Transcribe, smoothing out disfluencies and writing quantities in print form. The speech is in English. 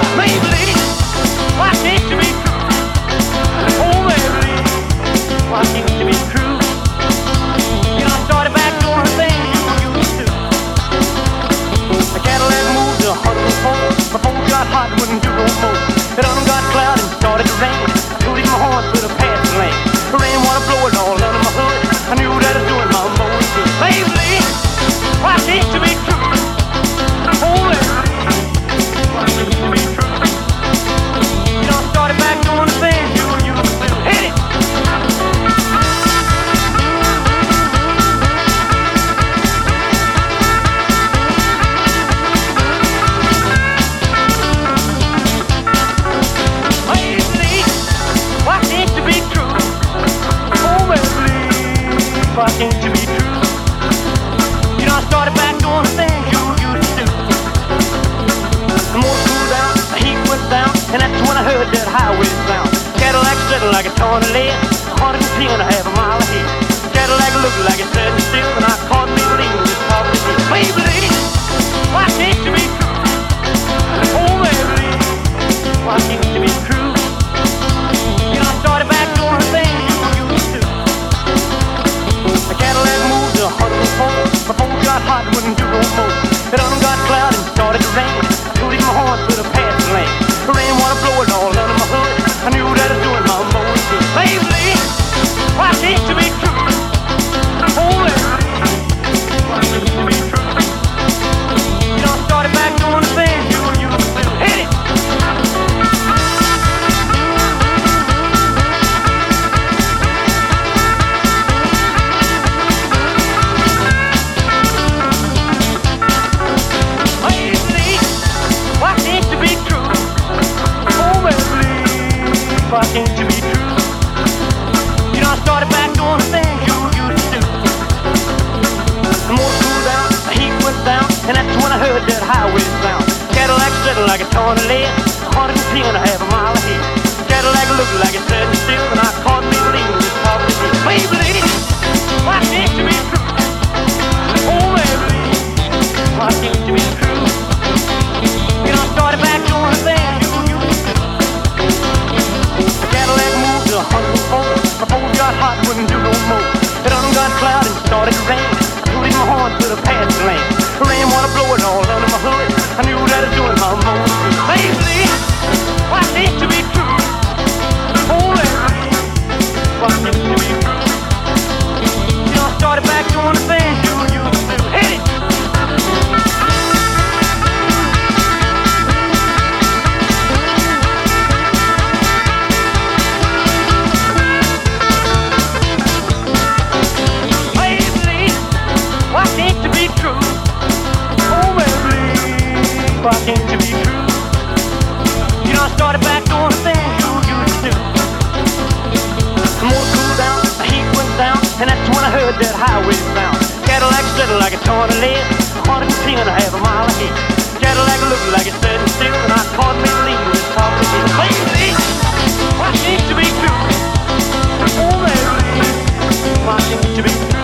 Maybelline, why can't you be true? Oh, Maybelline, why can't you be true? You know, I started back doing the things you used to. The Cadillac moved to 104. My phone got hot, wouldn't do no more. It done got cloudy and started to rain. Tooted my horn to the passing lane. The rain water blowing all under my hood. I knew that I was doing my most good. Maybelline, why can't you be true? Oh, Maybelline, why can't you be true? You know, I started back doing the things you used to. Hit it! Why can't you be true? Oh, Maybelline, why can't you be true? You know, I started back doing the things you used to do. The motor cooled down, the heat went down, and that's when I heard that highway sound. Cadillac sitting like a torn lead, 110 and a half a mile ahead. Cadillac looked like it's sitting still, and I caught Maybelline just talking to me. Maybelline, why can't you be true? Oh, Maybelline, why can't you be true? You know, I started back doing the things you used to. The Cadillac moved to 104. My phone got hot, wouldn't do no more. It done got cloudy and started to rain. I tooted my horn to the passing lane. The rain water blowing all under my hood. I knew that I was doing my most good. Maybelline, why can't you be true? Oh, Maybelline, why can't you be true? You know, I started back doing the things you used to. Hit it! Why can't you be true? Oh, Maybelline, why can't you be true? You know, I started back doing the things you used to do. The motor cooled down, the heat went down, and that's when I heard that highway sound. Cadillac sitting like a torn lead, 110 and a half a mile ahead. Cadillac looked like it's sitting still, and I caught Maybelline just talking to me. Maybelline, why can't you be true? Oh, Maybelline, why can't you be true? You know, I started back doing the things you used to. The Cadillac moved to 104. My phone got hot, wouldn't do no more. It done got cloudy and started to rain. I tooted my horn to the passing lane. The rain water blowing all under my hood. I knew that I was doing my most good. Maybelline, why can't you be true? Oh, Maybelline, why can't you be true? You know, I started back doing the things you used to. Hit it! Why can't you be true? Oh, Maybelline, why can't you be true? You know, I started back doing the things you used to. The motor cooled down, the heat went down, and that's when I heard that highway sound. Cadillac sitting like a torn lead, 110 and a half a mile ahead. Cadillac looked like it's sitting still, and I caught Maybelline just talking to me. Maybelline, why can't you be true? Oh, Maybelline, why can't you be true?